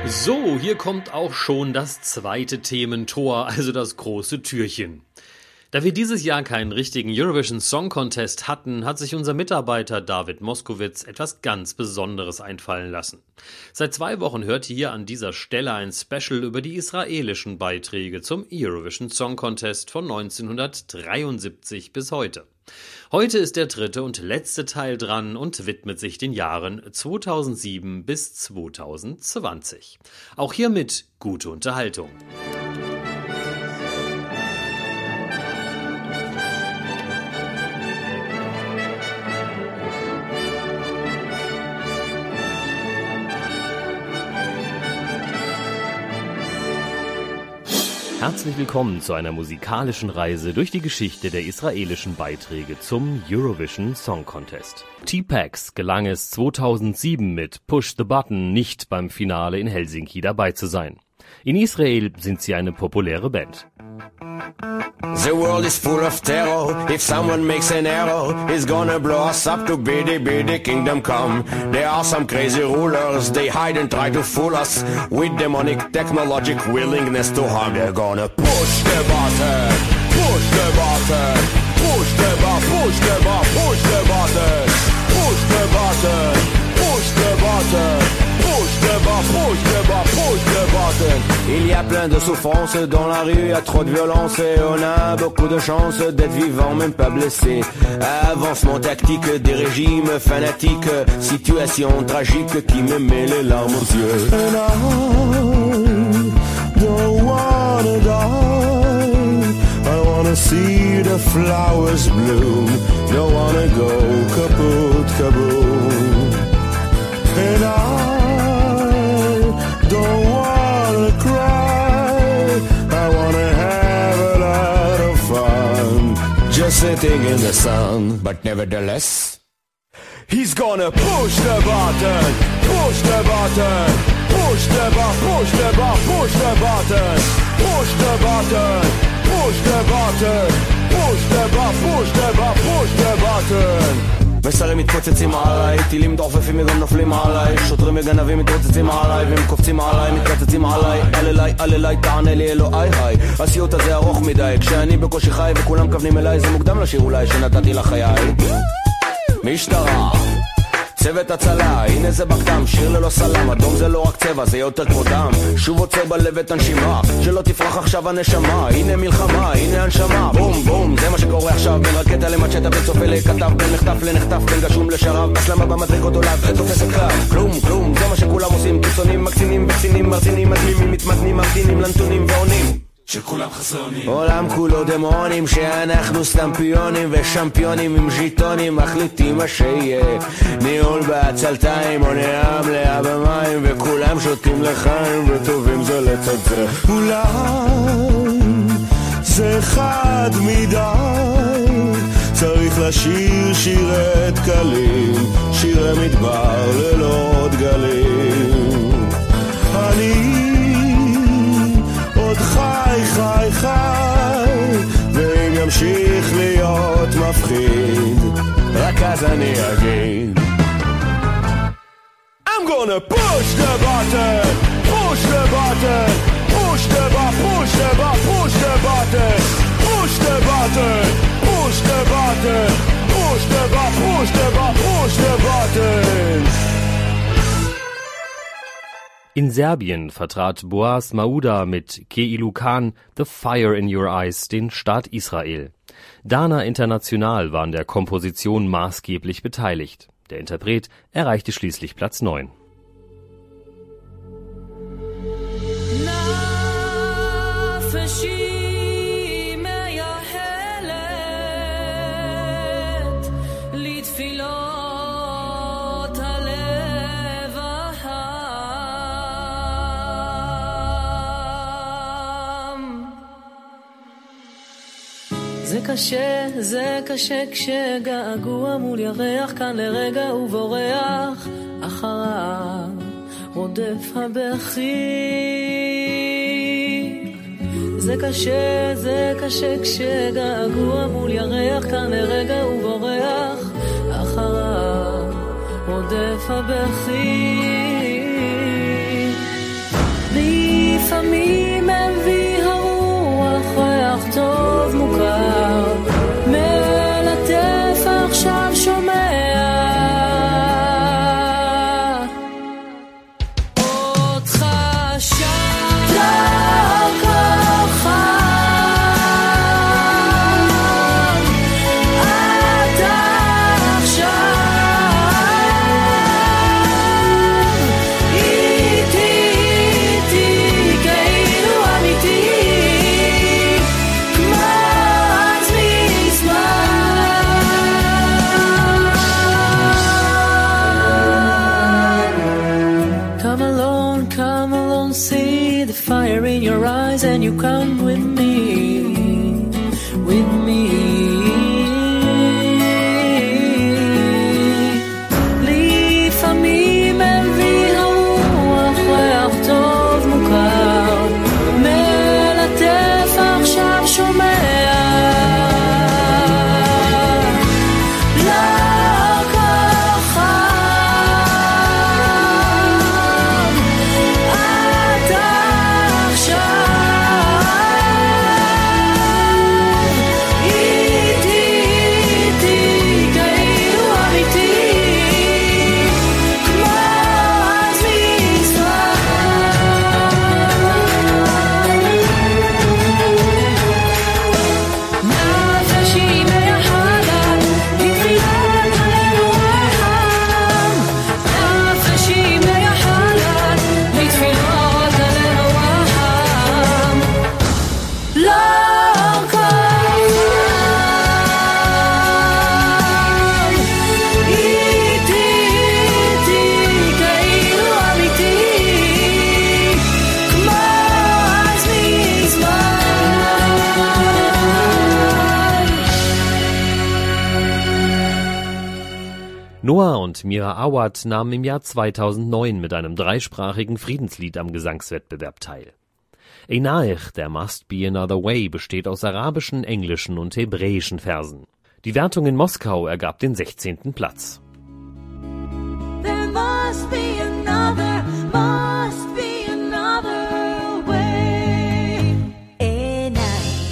So, hier kommt auch schon das zweite Thementor, also das große Türchen. Da wir dieses Jahr keinen richtigen Eurovision Song Contest hatten, hat sich unser Mitarbeiter David Moskowitz etwas ganz Besonderes einfallen lassen. Seit 2 Wochen hört ihr hier an dieser Stelle ein Special über die israelischen Beiträge zum Eurovision Song Contest von 1973 bis heute. Heute ist der 3. und letzte Teil dran und widmet sich den Jahren 2007 bis 2020. Auch hiermit gute Unterhaltung. Herzlich willkommen zu einer musikalischen Reise durch die Geschichte der israelischen Beiträge zum Eurovision Song Contest. T-Pax gelang es 2007 mit Push the Button nicht beim Finale in Helsinki dabei zu sein. In Israel sind sie eine populäre Band. The world is full of terror. If someone makes an error, it's gonna blow us up to biddy kingdom come. There are some crazy rulers, they hide and try to fool us with demonic technologic willingness to harm. They're gonna push the button, push the button, push the button, push the button, push the button, push the button, push the button, push the button, push the button, push the button. Il y a plein de souffrances dans la rue, il y a trop de violence et on a beaucoup de chance d'être vivant, même pas blessé. Avancement tactique des régimes fanatiques, situation tragique qui me met les larmes aux yeux. And I don't wanna die, I wanna see the flowers bloom, don't wanna go kaput, kaboom. And I don't wanna cry, I wanna have a lot of fun, just sitting in the sun. But nevertheless, he's gonna push the button, push the button, push the button, push the button, push the button, push the button, push the button, push the button, push the button, push the button. ושרים מתפוצצים עליי, טילים דוחפים וגם נופלים עליי, שוטרים וגנבים מתרוצצים עליי והם קופצים עליי, מתקצצים עליי, אל אליי תענה לי אלוהי היי. הסיוט הזה ארוך מדי, כשאני בקושי חי וכולם כוונים אליי, זה מוקדם לשיר אולי שנתתי לחיי. משטרה, צוות הצלה, הנה זה בכתם, שיר ללא סלם, אדום זה לא רק צבע, זה יותר כבודם, שוב עוצר בלב את הנשימה, שלא תפרח עכשיו הנשמה, הנה מלחמה, הנה הנשמה, בום בום, זה מה שקורה עכשיו, בין רקטה למצ'טה, בין צופה לכתב, בין מחטף לנחטף, בין גשום לשרב, הסלמה במדרגות עולה ותופסת קו, כלום, זה מה שכולם עושים, קיצונים, מקצינים, וקצינים, מרצינים, מדמימים, מתמתנים, ממתינים לנתונים ועונים. שכולם חסונים. עולם כולו דמונים, שאנחנו סתם פיונים ושמפיונים עם ז'יטונים, מחליטים מה שיהיה, ניהול בעצלתיים או נעה מלאה במים, וכולם שותים לחיים וטובים זה לצד זה. אולי זה חד מדי, צריך לשיר שירי דקלים, שירי מדבר ללא דגלים. אני עוד חי, ואם ימשיך להיות מפחיד, רק אז אני אגיד I'm gonna push the button, push the button, push the button, push the button, push the button, push the button, push the button, push the button, push the button, push the button. In Serbien vertrat Boaz Mauda mit Keilu Khan The Fire in Your Eyes den Staat Israel. Dana International war an der Komposition maßgeblich beteiligt. Der Interpret erreichte schließlich Platz 9. זה קשה כשגעגוע מול ירח כאן לרגע ובורח אחריו רודף הבכי. זה קשה כשגעגוע מול ירח כאן לרגע ובורח אחריו רודף הבכי. אותך שם לכוחה fire in your eyes and you come with me, with me. לפעמים מביא הרוח ריח טוב מוכר, מלטף עכשיו שומע Noah und Mira Awad nahmen im Jahr 2009 mit einem dreisprachigen Friedenslied am Gesangswettbewerb teil. Einaich, der Must Be Another Way, besteht aus arabischen, englischen und hebräischen Versen. Die Wertung in Moskau ergab den 16. Platz. There must be another way. Einaich,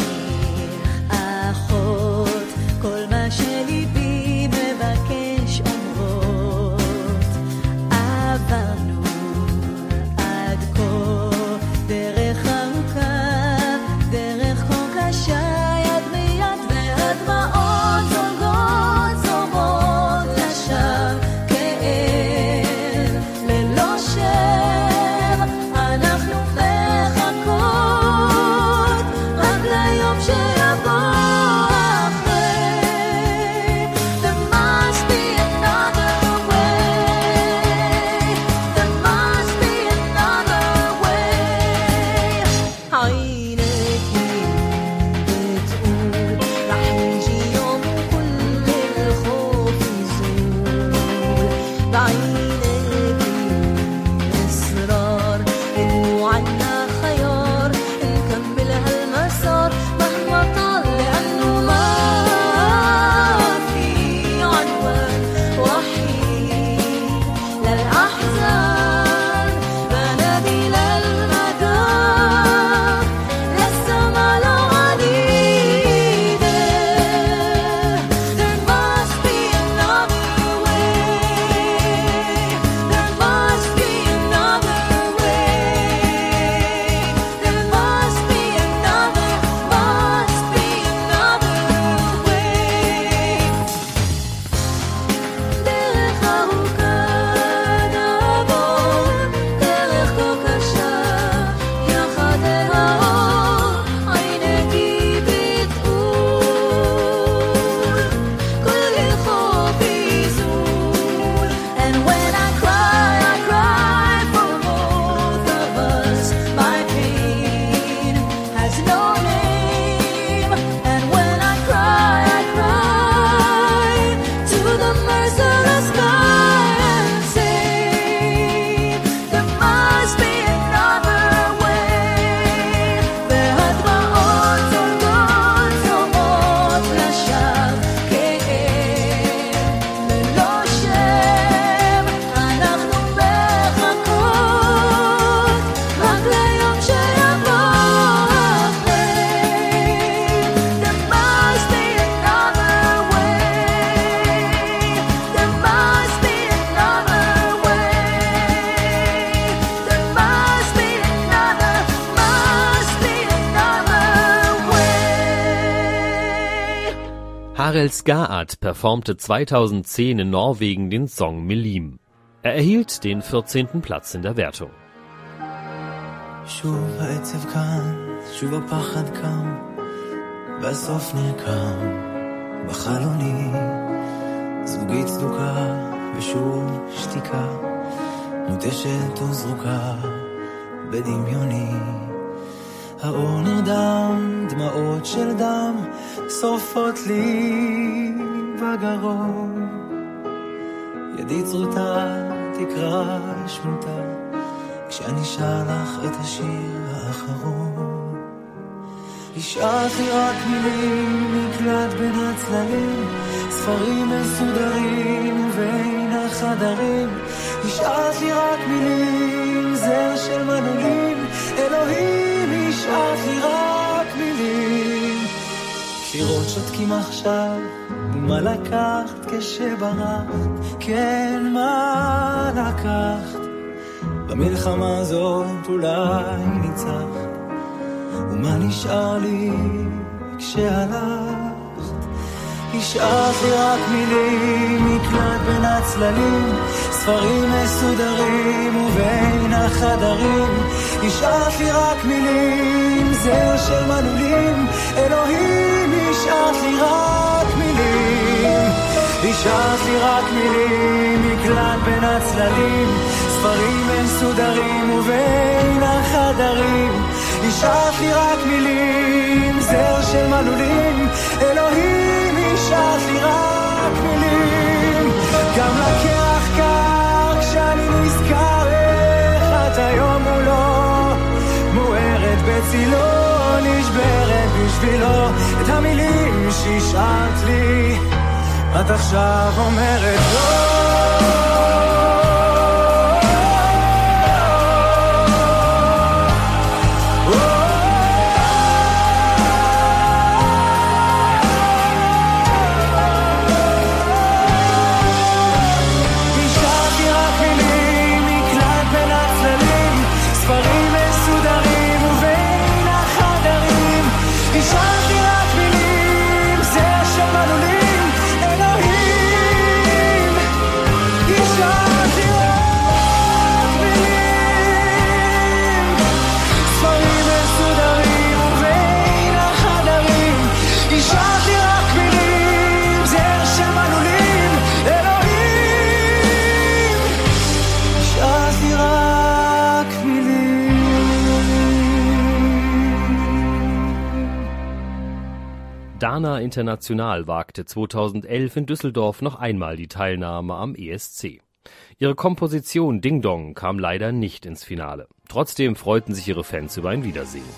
אחות, כל מה שליבי מבקש אומרות, עברנו עד כה דרך ארוכה, דרך כה קשה, יד מיד והדמעות זולגות זורמות לשם. Karel Skaat performte 2010 in Norwegen den Song Milim. Er erhielt den 14. Platz in der Wertung. שוב העצב כאן, שוב הפחד קם, בסוף נרקם בחלוני, זוגית צדוקה ושוב שתיקה, מוטשת וזרוקה בדמיוני. האור נרדם, דמעות של דם, שורפות לי בגרון. ידי צרוטה, תקרא שמותה, כשאני שר לך את השיר האחרון. השארת לי רק מילים, מקלט בין הצללים, ספרים מסודרים ובין החדרים. השארת לי רק מילים, זר של מנעולים, אלוהים השארת לי רק מילים. קירות שותקים עכשיו, ומה לקחת כשברחת, כן מה לקחת. במלחמה הזאת אולי ניצחת, ומה נשאר לי כשהלכת? השארת לי רק מילים, מקלט בין הצללים, ספרים מסודרים ובין החדרים. השארת לי רק מילים, זר של מנעולים, אלוהים השארת לי רק מילים. השארת לי רק מילים, מקלט בין הצללים, ספרים מסודרים ובין החדרים. השארת לי רק מילים, זר של מנעולים, אלוהים השארת לי רק מילים. גם לקרח קר כשאני נזכר איך את היום מולו, מוארת בצילו, נשברת בשבילו. את המילים שהשארת לי את עכשיו אומרת לא. Dana International wagte 2011 in Düsseldorf noch einmal die Teilnahme am ESC. Ihre Komposition Ding Dong kam leider nicht ins Finale. Trotzdem freuten sich ihre Fans über ein Wiedersehen.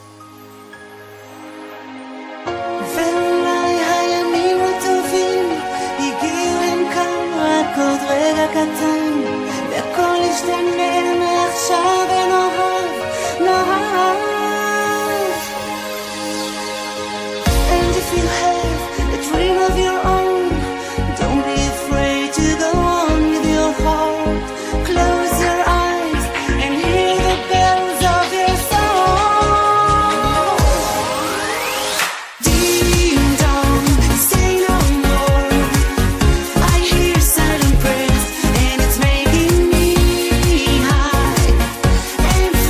If you have a dream of your own, don't be afraid to go on with your heart. Close your eyes and hear the bells of your soul. Ding dong, say no more. I hear silent prayers and it's making me high and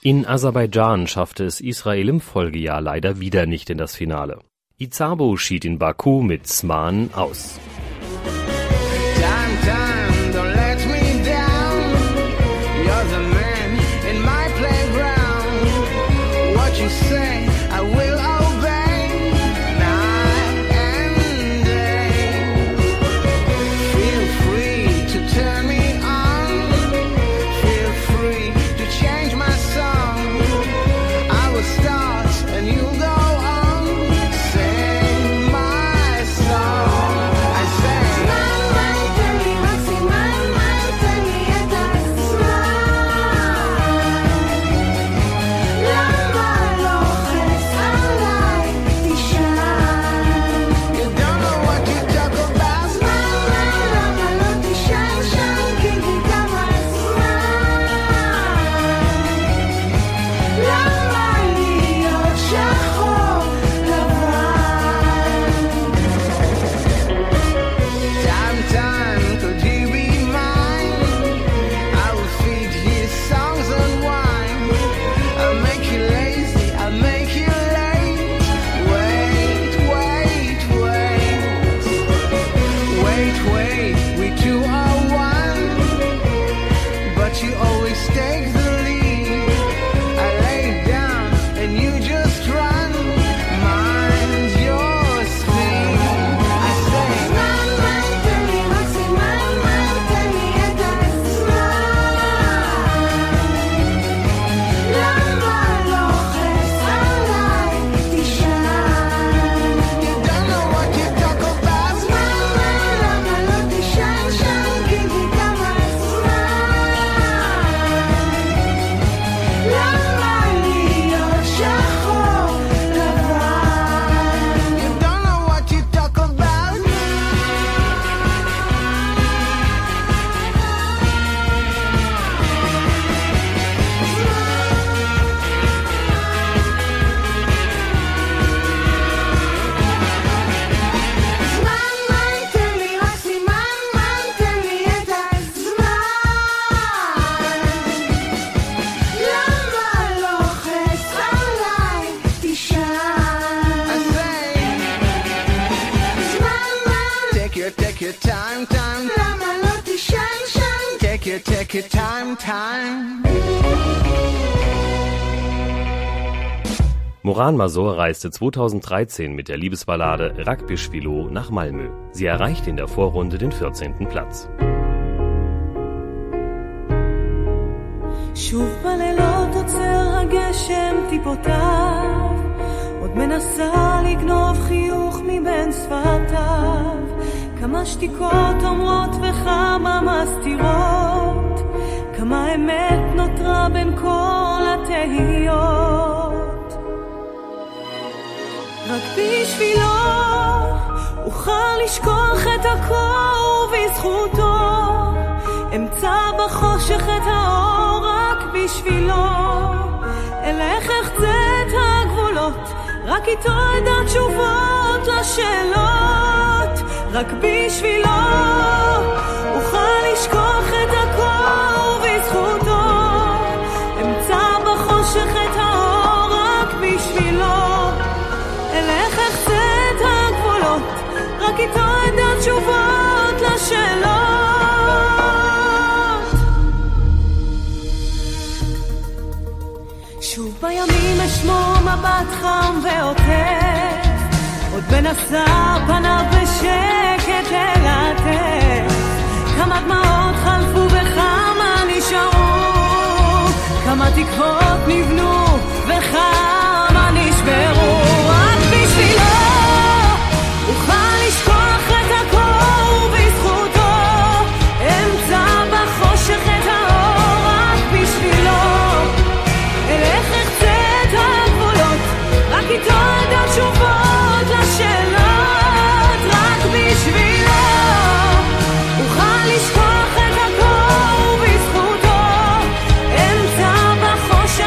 In Aserbaidschan schaffte es Israel im Folgejahr leider wieder nicht in das Finale. Izabo schied in Baku mit Zman aus. Take your time. Moran Mazur reiste 2013 mit der Liebesballade Rak Bishvilo nach Malmö. Sie erreichte in der Vorrunde den 14. Platz. שוב בלילות עוצר הגשם טיפותיו, עוד מנסה לגנוב חיוך מבין שפתיו, כמה שתיקות אומרות וכמה מסתירות, כמה אמת נותרה בין כל התהיות. רק בשבילו אוכל לשכוח את הכל ובזכותו אמצא בחושך את האור. רק בשבילו אלך אחצה את הגבולות, רק איתו אדע תשובות לשאלות. רק בשבילו אוכל לשכוח את הכל ובזכותו אמצא בחושך את האור. רק בשבילו אלך אחצה את הגבולות, רק איתו אדע תשובות לשאלות. שוב בימים אשמור מבט חם ועוטף, עוד בנסע פניו בשקט ללטף, כמה דמעות חלפו וכמה נשארו, כמה תקוות נבנו וכמה נשברו. רק בשבילו אוכל לשכוח את הכל ובזכותו אמצא בחושך את האור. רק בשבילו אלך אחצה את הגבולות, רק איתו אדע תשובות לשאלות. רק בשבילו אוכל לשכוח את הכל ובזכותו אמצא בחושך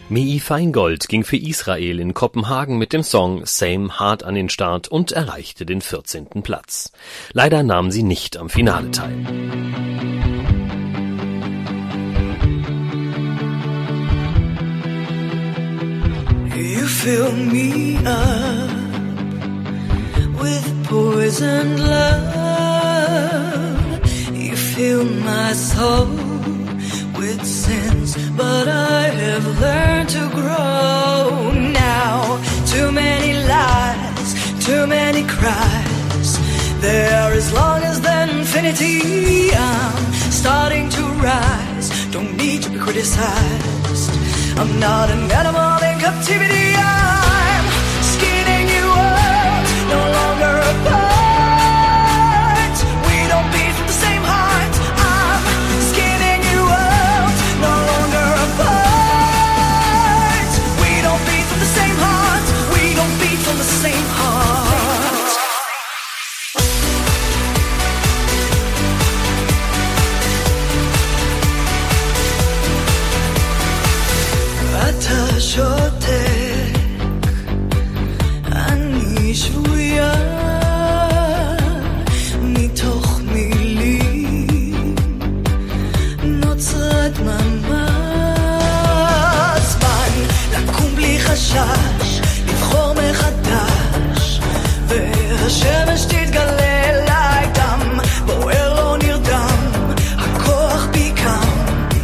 Mei Feingold ging für Israel in Kopenhagen mit dem Song Same Heart an den Start und erreichte den 14. Platz. Leider nahm sie nicht am Finale teil. You fill me up with poisoned love. You fill my soul with sins, but I have learned to grow now. Too many lies, too many cries. There as long as the infinity, I'm starting to rise. Don't need to be criticized. I'm not an animal in captivity. I'm skinning you out, no longer apart. We don't beat from the same heart. I'm skinning you out, no longer apart. We don't beat from the same heart. We don't beat from the same heart. אתה שותק, אני שבויה מתוך מילים, נוצרת דממה. זמן לקום בלי חשש, לבחור מחדש, והשמש תתגלה אליי, דם בוער לא נרדם, הכוח בי קם,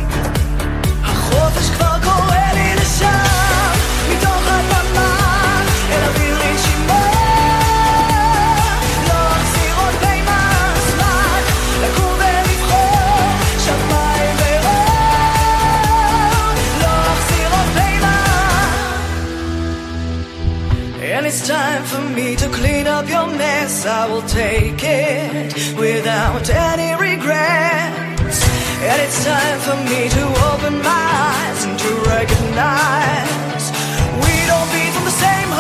החופש כבר קורא לי לשם, מתוך הדממה אל אוויר לנשימה. לא אחזיר עוד פעימה, זמן לקום ולבחור שמיים ואור. לא אחזיר עוד פעימה. And it's time for me to clean up your mess. I will take it without any regrets. And it's time for me to open my eyes and to recognize we don't beat from the same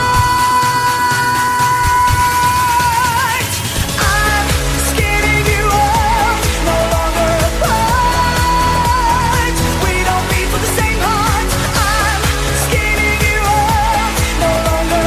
heart. I'm skinning you out, no longer apart. We don't beat from the same heart. I'm skinning you out, no longer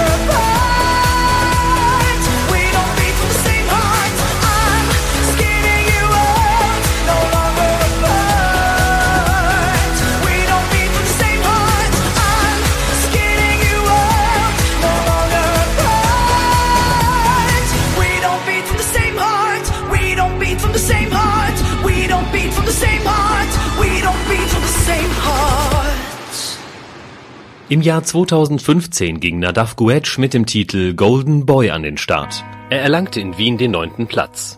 apart. We don't beat from the same heart. I'm skinning you out, no longer apart. We don't beat from the same heart. I'm skinning you out, no longer apart. We don't beat from the same heart. We don't beat from the same heart. We don't beat from the same heart. We don't beat from the same heart. Im Jahr 2015 ging Nadav Guetsch mit dem Titel Golden Boy an den Start. Er erlangte in Wien den 9. Platz.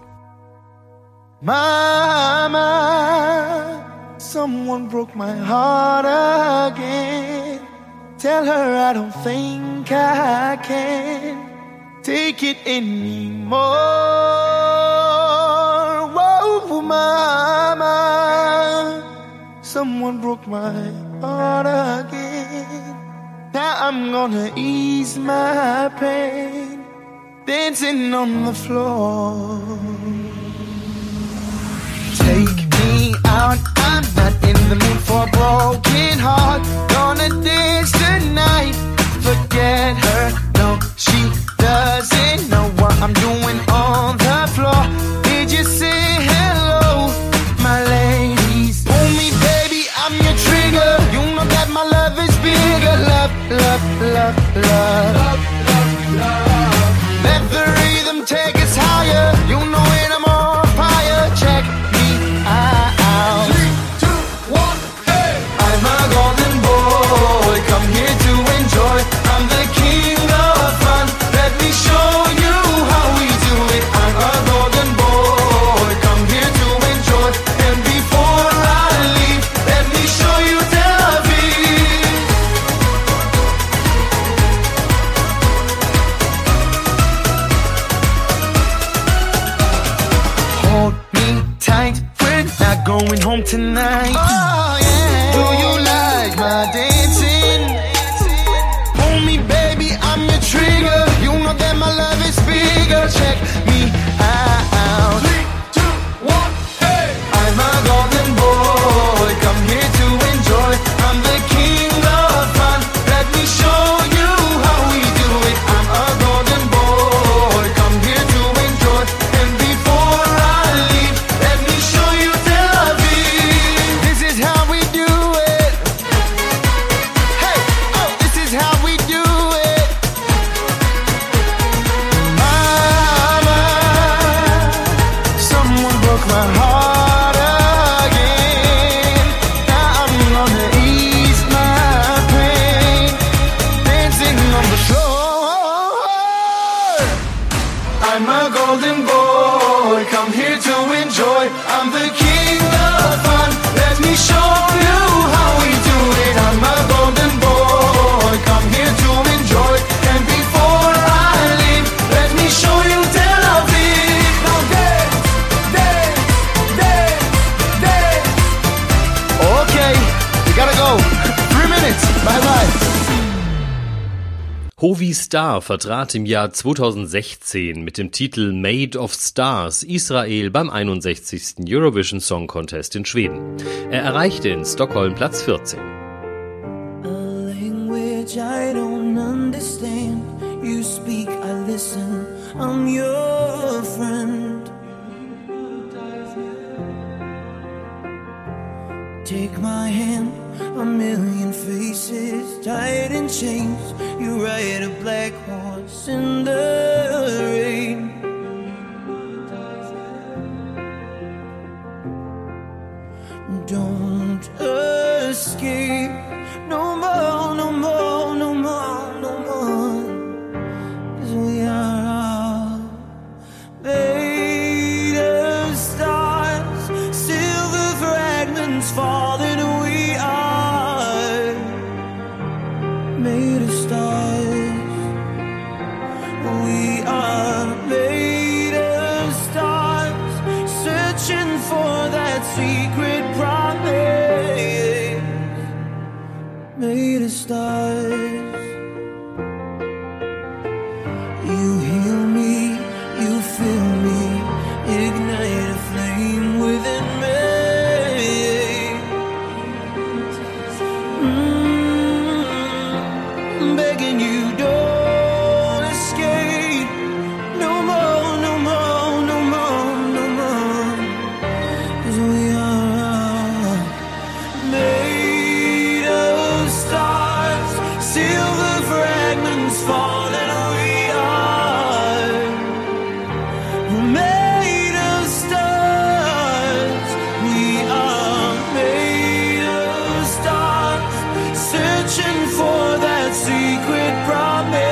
Mama, someone broke my heart again. Tell her I don't think I can take it anymore. Whoa, mama, someone broke my heart again. Now I'm gonna ease my pain, dancing on the floor. Take me out, I'm not in the mood for a broken heart. Gonna dance tonight, forget her, no, she doesn't know what I'm doing on the floor. Did you say hello, my ladies? Pull me, baby, I'm your trigger. You know that my love is bigger. Love, love, love, love, love, love, love. Let the rhythm take us higher. You know it, I'm on fire. Check me out. 3, 2, 1, hey! I'm a golden boy, come here to enjoy. I'm the king of fun. Let me show you how we do it. I'm a golden boy, come here to enjoy. And before I leave, let me show you Tel Aviv. Hold me tight, we're not going home tonight. Oh yeah. Do you like my dancing? Pull me, baby, I'm your trigger. You know that my love is bigger. Check me out. 3, 2, 1, hey! I'm a golden boy, come here to enjoy. I'm the king of Hovi Star vertrat im Jahr 2016 mit dem Titel Made of Stars Israel beim 61. Eurovision Song Contest in Schweden. Er erreichte in Stockholm Platz 14. A language I don't understand. You speak, I listen. I'm your friend. Take my hand, a million faces tied in chains. You ride a black horse in the rain. Don't escape, no more, no more, no more, no more. 'Cause we are made of stars, silver fragments falling. We are made of stars. We are made of stars, searching for that secret promise. Made of stars. You heal me, you fill me, ignite a flame within me. Begging you, don't escape. No more, no more, no more, no more. 'Cause we are made of stars, silver fragments falling. We are made of stars. We are made of stars, searching for that secret promise.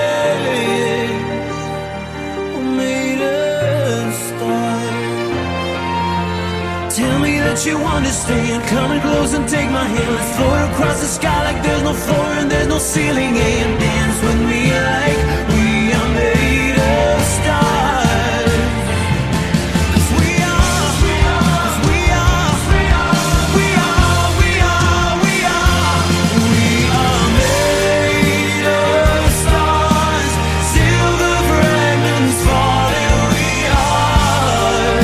We're made of stars. Tell me that you understand. Come and close and take my hand. Let's float across the sky like there's no floor and there's no ceiling. And dance with me like we are made of stars. 'Cause we are, 'cause we are, we are, we are, we are, we are. We are made of stars, silver fragments falling. We are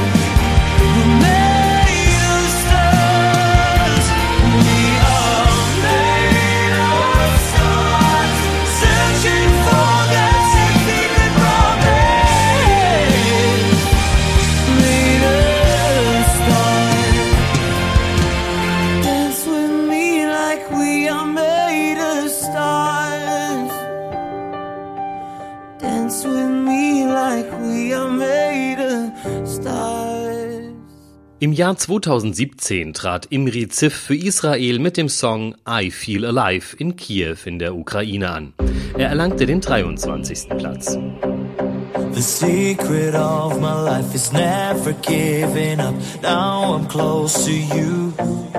made of stars. We are made of stars, searching for that secret promise. Made of stars. Dance with me like we are made of stars. Dance with me like we are made of stars. Im Jahr 2017 trat Imri Ziff für Israel mit dem Song I Feel Alive in Kiew in der Ukraine an. Er erlangte den 23. Platz. The secret of my life is never giving up. Now I'm close to you.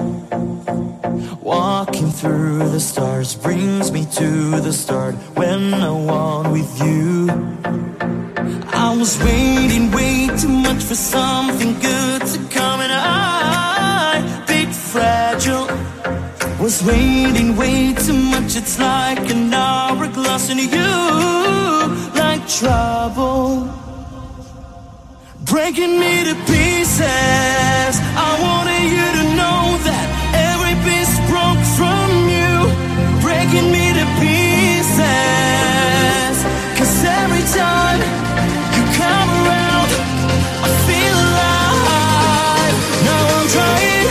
Walking through the stars brings me to the start when I want with you. I was waiting way too much for something good to come, and I, big fragile, was waiting way too much. It's like an hourglass in you, like trouble, breaking me to pieces. I wanted you to know that every piece broke from you, breaking me to pieces. 'Cause every time you come around, I feel alive. Now I'm trying,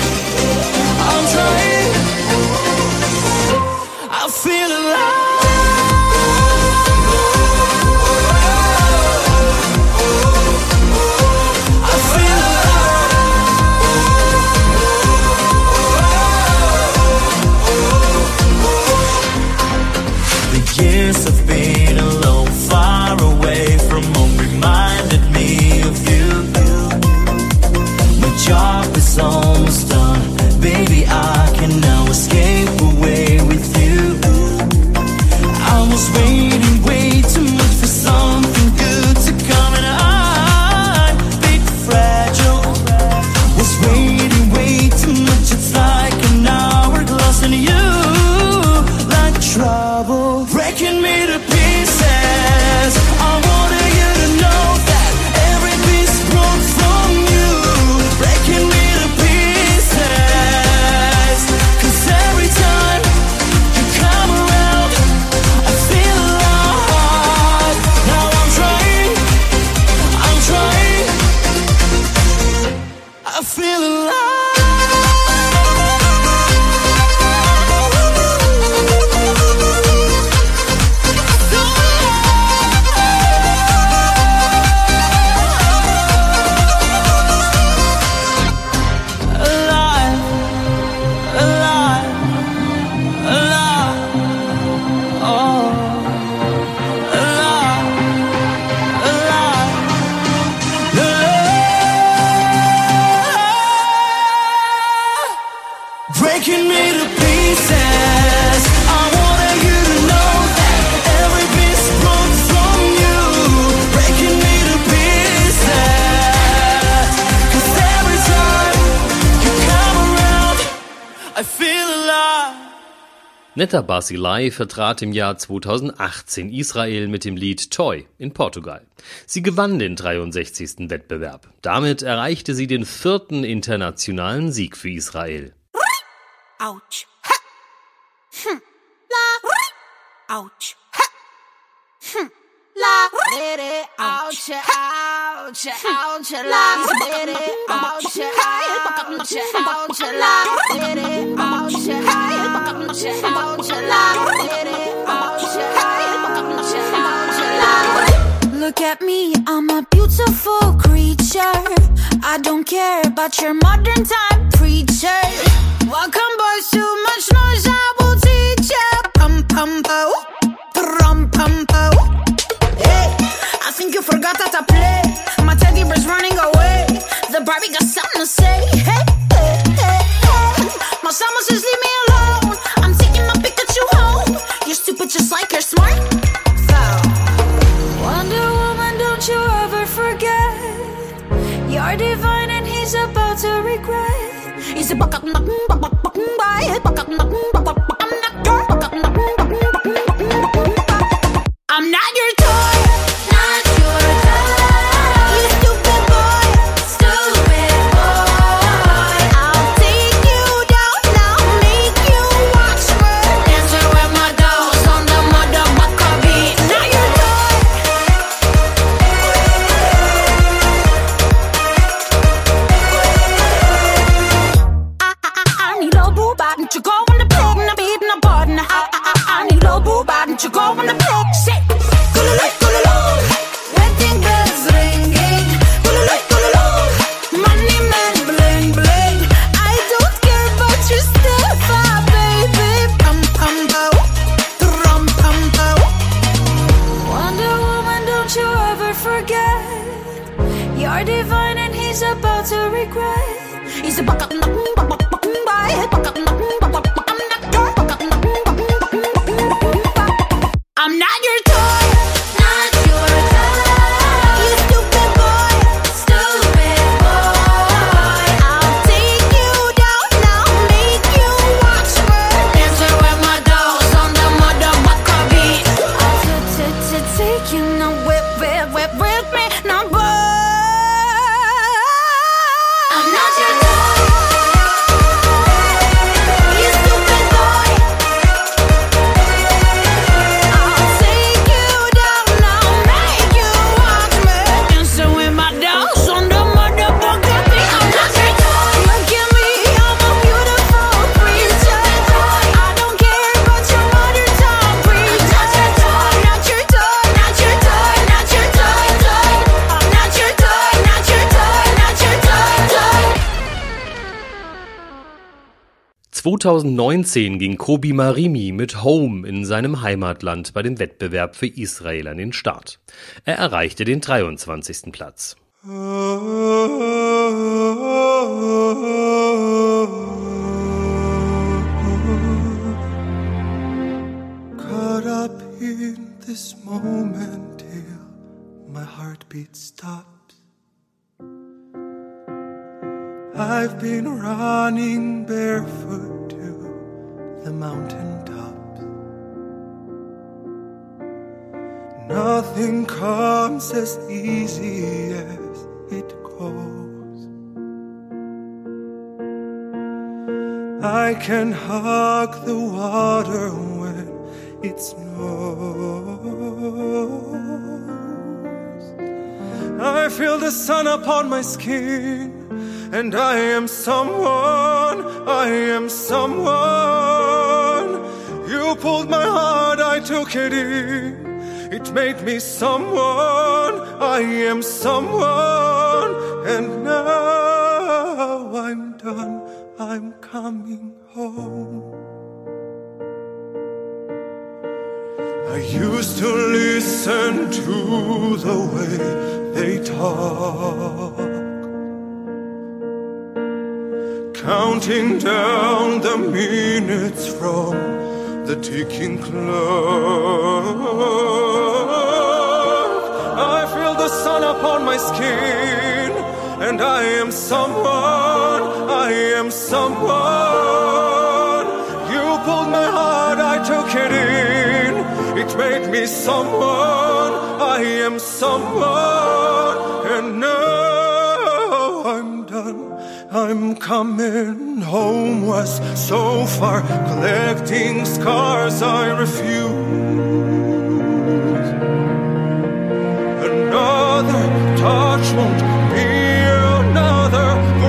I feel alive. I feel alive. breaking me to pieces. I wanted you to know that every piece broke from you, breaking me to pieces. 'Cause every time you come around, I feel alive. Netta Barzilai vertrat im Jahr 2018 Israel mit dem Lied Toy in Portugal. Sie gewann den 63. Wettbewerb. Damit erreichte sie den 4. internationalen Sieg für Israel. Ouch. Ha. La. Ouch. Ha. La. Ouch. Ouch. Ouch. La. Ouch. Ouch. La. Ouch. Look at me, I'm a beautiful creature. I don't care about your modern time preacher. Welcome boys, too much noise, I will teach ya. Pum pum po, pum pum po. Hey, I think you forgot that I play. My teddy bear's running away. The Barbie got something to say. Hey, hey, hey, hey. My summer says leave me alone. I'm taking my Pikachu home. You're stupid just like you're smart. So, Wonder Woman, don't you ever forget. You're divine and he's about to regret. He's a buck up, I'm not your toy, not your toy. You stupid boy, stupid boy. I'll take you down, I'll make you watch me. Dancing with my dolls on the motherfucker beat. Not your toy. I need a boo bag, don't you go on the plug, no beat, no button. I need a boo bag, don't you go on the plug, shit. Wedding bells ringing, money man bling bling. I don't care about your stuff, baby. Pum pum po, rum pum po. Wonder Woman, don't you ever forget. You're divine and he's about to regret. He's a buck up, I'm not your toy, not your toy. You stupid boy, stupid boy. I'll take you down, I'll make you watch me. Dancing with my dolls on the motherfucker beat. I'll take you now, whip me now, boy. I'm not your toy. You stupid boy. I'll take you down, I'll make you watch me. Dancing with my dolls on the motherfucker beat. I'm not your toy. Look at me, I'm a beautiful creature. I don't care about your modern time preacher. Not your toy, not your toy, not your toy, not your toy, toy. I'm not your toy, not your toy, not your toy, toy. 2019 ging Kobi Marimi mit Home in seinem Heimatland bei dem Wettbewerb für Israel an den Start. Er erreichte den 23. Platz. Caught up in this moment till my heartbeat stops. I've been running barefoot to the mountaintops. Nothing comes as easy as it goes. I can hug the water when it snows. I feel the sun upon my skin, and I am someone, I am someone. You pulled my heart, I took it in. It made me someone, I am someone. And now I'm done, I'm coming home. I used to listen to the way they talk, counting down the minutes from the ticking clock. I feel the sun upon my skin, and I am someone, I am someone. You pulled my heart, I took it in, it made me someone, I am someone. And now I'm done, I'm coming home was so far, collecting scars I refuse. Another touch won't be another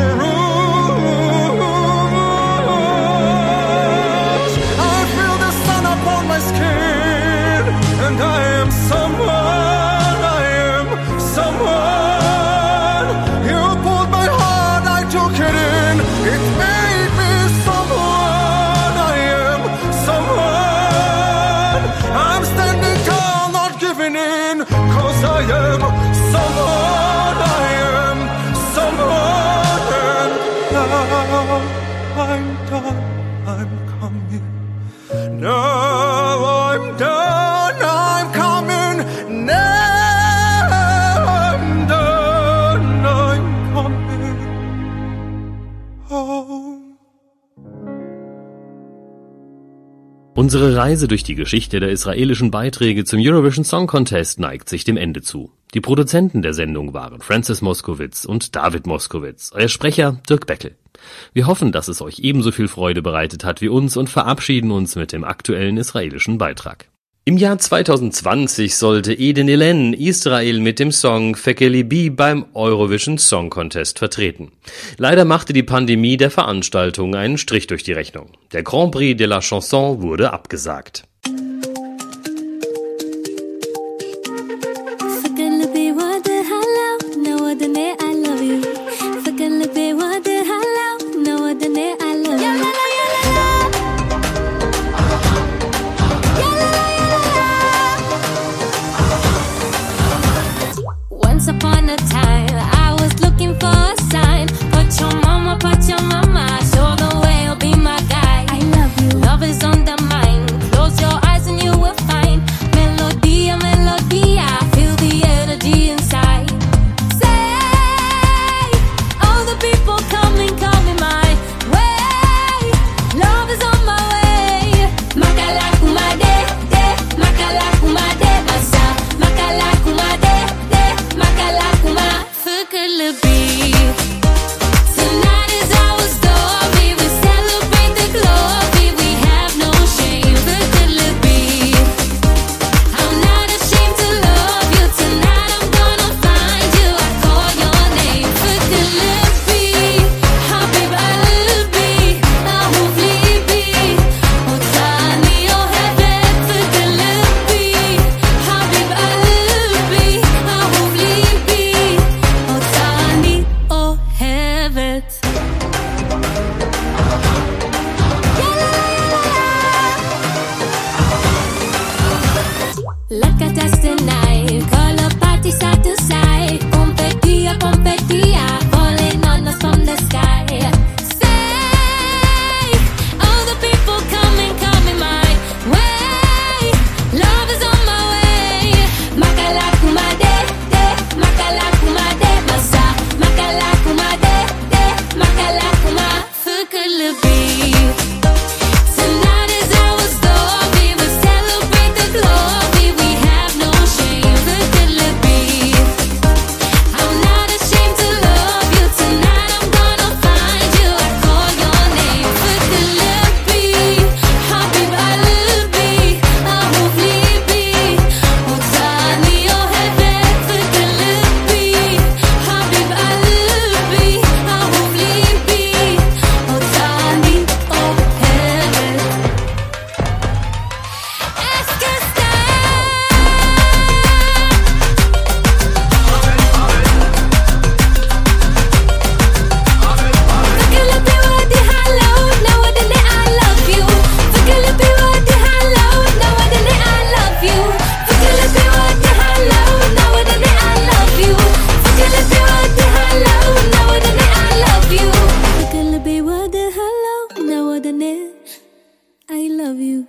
bruise. I feel the sun upon my skin, and I am someone, I am someone. You pulled my heart, I took it in, it made me someone, I am someone. I'm standing tall, not giving in, 'cause I am someone, I am someone. And now I'm done, I'm coming. Now I'm done, I'm coming. Now I'm done, I'm coming home. Unsere Reise durch die Geschichte der israelischen Beiträge zum Eurovision Song Contest neigt sich dem Ende zu. Die Produzenten der Sendung waren Francis Moskowitz und David Moskowitz, euer Sprecher Dirk Beckel. Wir hoffen, dass es euch ebenso viel Freude bereitet hat wie uns und verabschieden uns mit dem aktuellen israelischen Beitrag. Im Jahr 2020 sollte Eden Elen Israel mit dem Song Fekelibi beim Eurovision Song Contest vertreten. Leider machte die Pandemie der Veranstaltung einen Strich durch die Rechnung. Der Grand Prix de la Chanson wurde abgesagt. Once upon a time, I was looking for a sign. Put your mama, show the way, I'll be my guy. I love you. Love is on the mind. Close your more than it. I love you.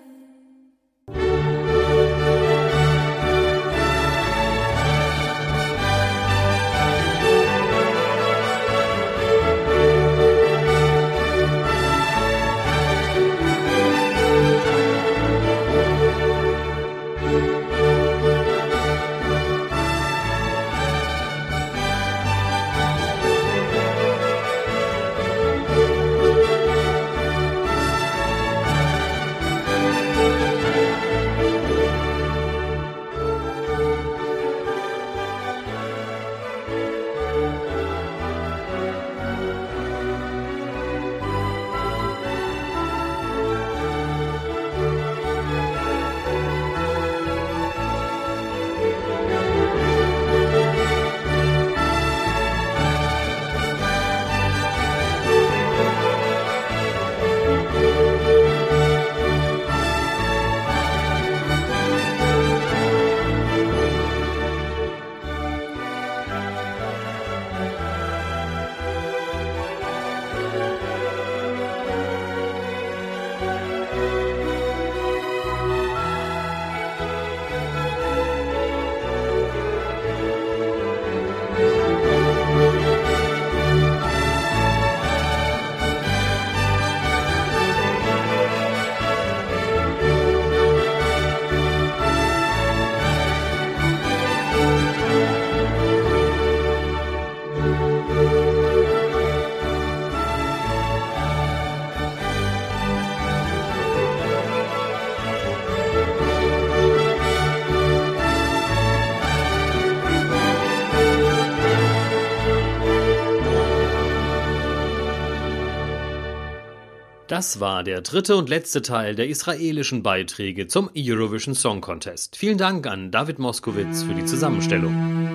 Das war der dritte und letzte Teil der israelischen Beiträge zum Eurovision Song Contest. Vielen Dank an David Moskowitz für die Zusammenstellung.